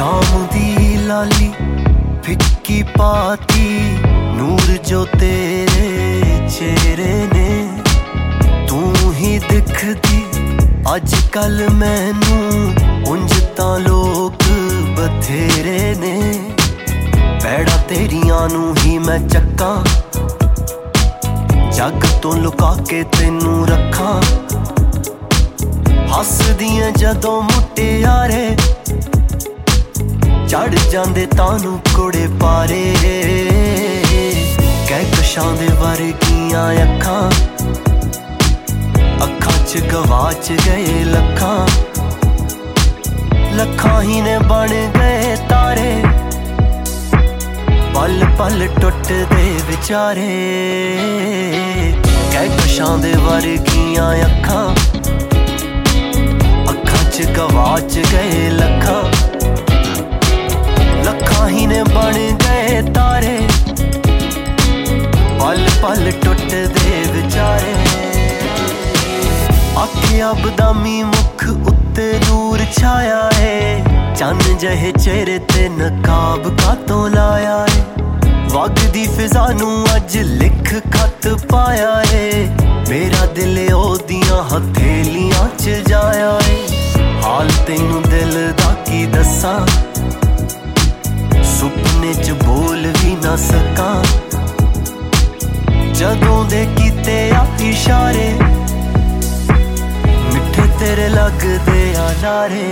शाम दी लाली फिक्की पाती, नूर जो तेरे चेहरे ने, तू ही दिखदी अज कल मैनू, उंज तां लोग बथेरे ने। पैड़ा तेरियां नू ही मैं चक्कां, जग तो लुका के तेनू रखां। हसदियां जदों मुटियारे, चढ़ जांदे तानू कोड़े पारे। कहकशां दे वर्गियां अखां, अखां च गवाच गए लखां। लखां ही ने बन गए तारे, पल पल टुटदे विचारे। कहकशां दे वर्गियां अखां, अखां च गवाच गए लखां। लखां ही ने बन गए तारे, पल पल टुटदे विचारे। आखिया बदामी मुख उत्ते नूर छाया है, चन्न जहे चेहरे ते नकाब कातों लाया है। वगदी फिजा नू अज लिख खत पाया है, मेरा दिल ओदियां हथेलियां च जाया है। हाल तैनू दिल दा की दसां, सुपने च बोल भी ना सकां। जदों दे कीते आ इशारे, मिठे तेरे लगदे आ नारे।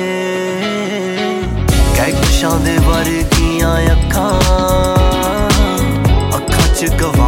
कहकशां दे वर्गियां अखां, अखां च